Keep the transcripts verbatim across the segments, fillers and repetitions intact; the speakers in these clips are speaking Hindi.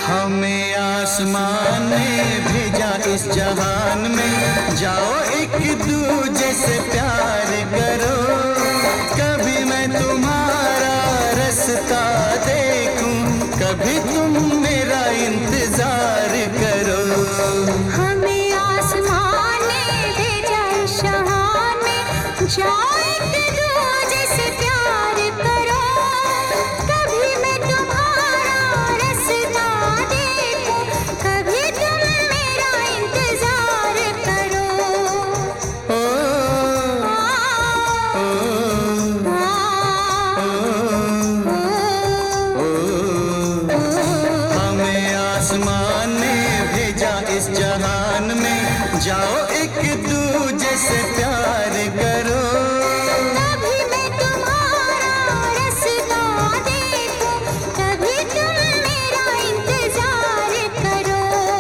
हमें आसमान ने भेजा इस जहान में, जाओ एक दूजे से प्यार करो। कभी मैं तुम्हारा रास्ता देखूं, कभी तुम मेरा इंतजार करो। हमें आसमान ने भेजा इस जहान में, जाओ एक दूजे से प्यार करो। कभी मैं तुम्हारा रास्ता देखूं, कभी तुम मेरा इंतजार करो। ओ, ओ, ओ, ओ, हमें आसमान ने भेजा इस जहान में, जाओ एक दूजे से प्यार करो। कभी मैं तुम्हारा रास्ता देखूं, कभी तुम मेरा इंतजार करो।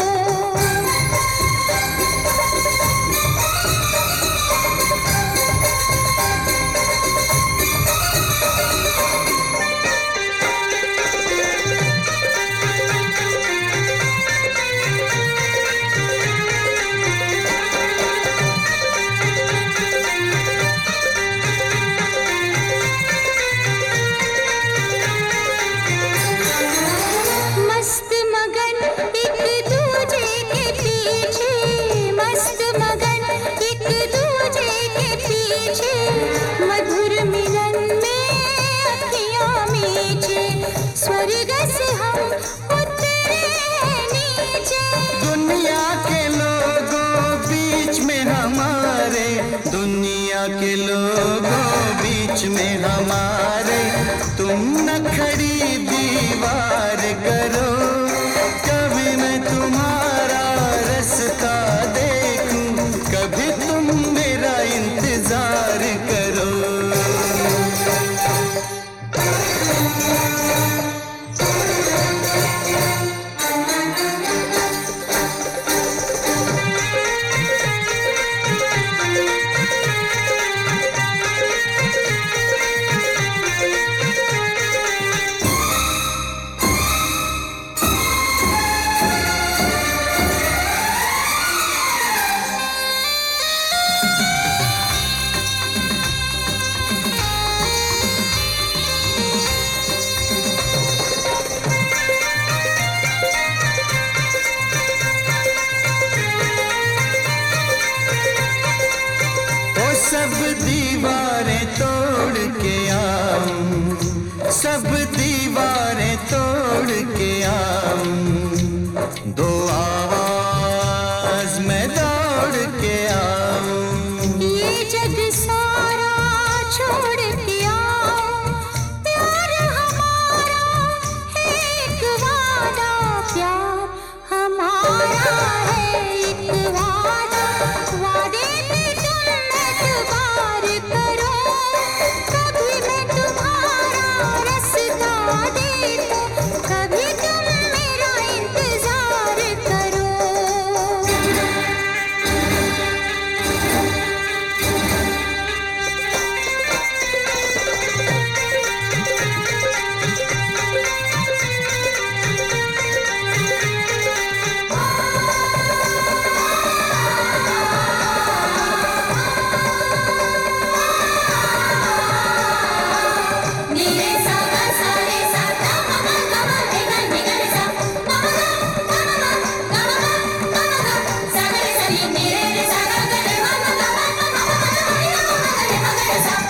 मस्त मगन एक दूजे के पीछे, मस्त मगन एक दूजे के पीछे, मधुर मिलन में अखियाँ मीचे, स्वर्ग से हम उतरे नीचे। दुनिया के लोगों बीच में हमारे, दुनिया के लोगों बीच में हमारे, तुम न खड़ी दीवार करो। कभी मैं तुम्हारा रास्ता देखूं, कभी तुम मेरा इंतजार करो। सब दीवारें तोड़ के आऊं, सब दीवारें तोड़ के आऊं, दो आवाज में दौड़ के आऊं। ये जग सारा छोड़ के आओ, प्यार हमारा है एक वादा, प्यार हमारा है एक वादा, वादे पे तुम एतबार करो। कभी मैं तुम्हारा रास्ता देखूं, कभी तुम मेरा इंतजार करो। नीले सा गा सा रे सा गा मा मा गा मा रे गा नी गा रे सा मा मा गा मा मा गा मा गा मा मा गा सा गा रे सा नी नी रे रे सा गा गा रे मा मा गा मा मा मा मा मा रे मा मा गा रे मा गा रे सा।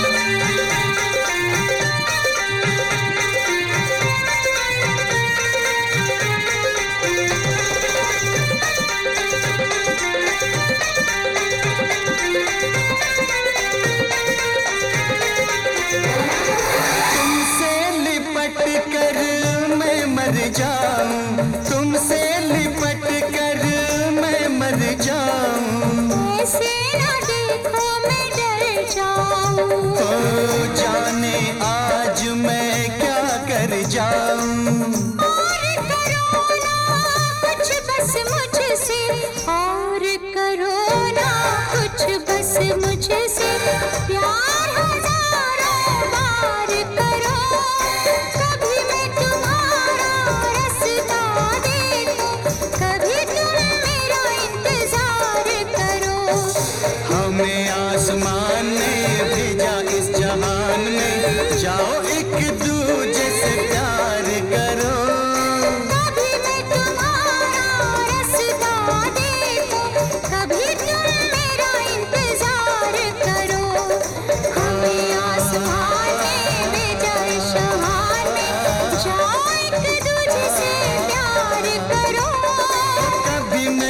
तुमसे लिपट कर मैं मर जाऊं, तुमसे लिपट कर मैं मर जाऊं। ऐसे ना देखो मैं डर जाऊं, ओ जाने आज मैं क्या कर जाऊं। और करो ना कुछ बस मुझसे, और करो ना कुछ बस मुझसे, प्यार हजारों बार करो। कभी मैं तुम्हारा रास्ता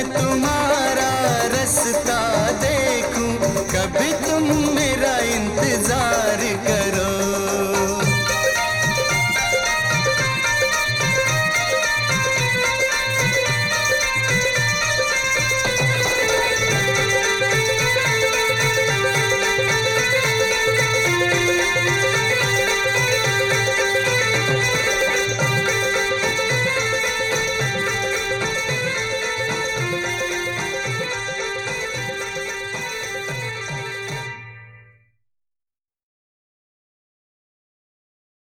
तुम्हारा